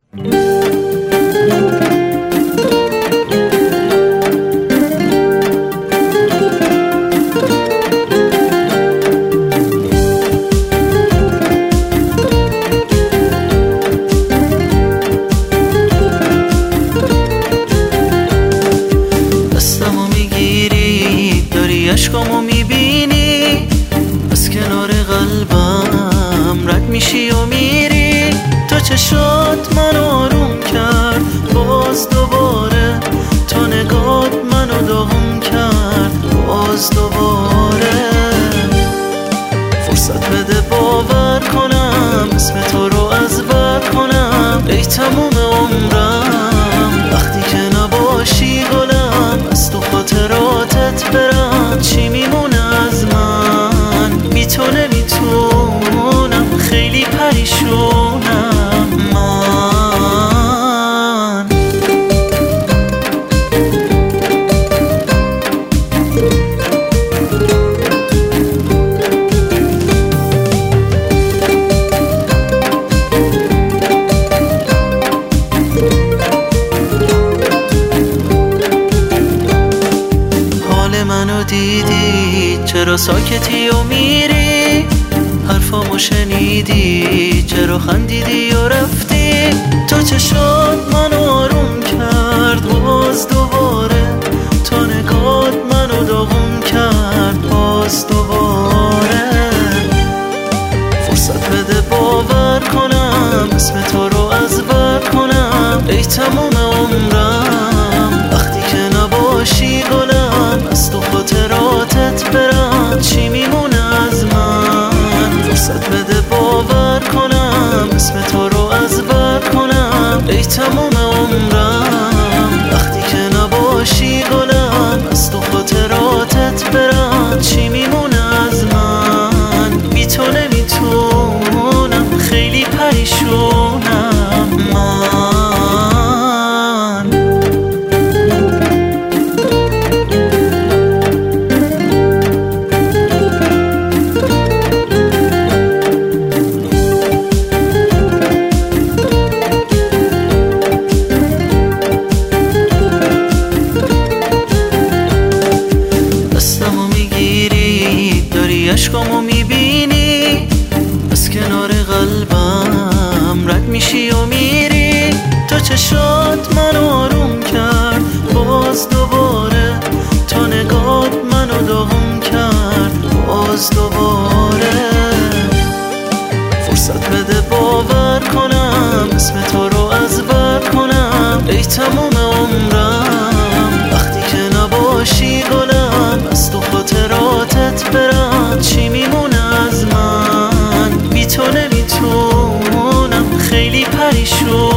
دستمو میگیری داری عشقامو میبینی، از کنار قلبم رد میشی و میری. تو چشات من آروم کرد، باز دوباره تو نگات منو داغون کرد، باز دوباره. فرصت بده باور کنم، اسم تو رو از بر کنم. ای تموم عمرم وقتی که نباشی گلم، از تو خاطراتت برم. چی میمونه از من بی تو نمیتونم، خیلی پریشونم من. حال منو دیدی چرا ساکتی و میری، حرفامو شنیدی چرا خندیدی و رفتی. تو چشات منو آروم کرد، باز دوباره تو نگات منو داغون کرد، باز دوباره. فرصت بده باور کنم، اسم تو رو از بر کنم. ای تموم عمرم وقتی که نباشی گلم، از تو خاطراتت برم. چی میمونه از من؟ فرصت بده باور کنم، اسم تو رو از بر کنم. ای تموم عمرم وقتی که نباشی گلم، از تو خاطراتت برم. چی میمونه از من بی تو نمیتونم، خیلی پریشونم من. دستمو میگیری داری عشقامو میبینی، از کنار قلبم رد میشی و میری. تو چشات منو آروم کرد، باز دوباره تو نگات منو داغون کرد، باز دوباره. فرصت بده باور کنم، اسم تو رو از بر کنم. ای تموم عمرم وقتی که نباشی گلم، از تو خاطراتت برم. چی میمونه از من بی تو نمیتونم، خیلی پریشونم.